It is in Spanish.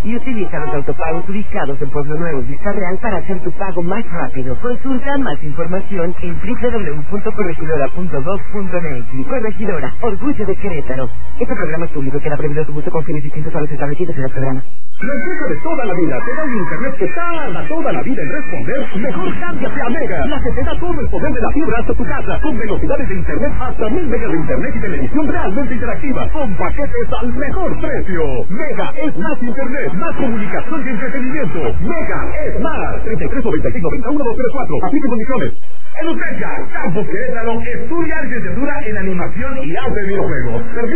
y utiliza los autopagos ubicados en Pueblo Nuevo, Vista Real para hacer tu pago más rápido. Consulta más información en www.corregidora.gov.mx. Corregidora, orgullo de Querétaro. Este programa es público y queda prohibido su uso con fines distintos a los establecidos en el programa. La empresa de toda la vida te da un internet que tarda toda la vida en responder. Mejor cámbiate a Mega, la que te da todo el poder de la fibra hasta tu casa, con velocidades de internet hasta 1000 megas de internet y televisión realmente interactiva, con paquetes al mejor precio. Mega es más internet, más comunicación y entretenimiento. Mega es más. 33 95 91 204. Aplica condiciones. En Uteca, Campus Querétaro, estudia licenciatura en animación y arte de videojuegos.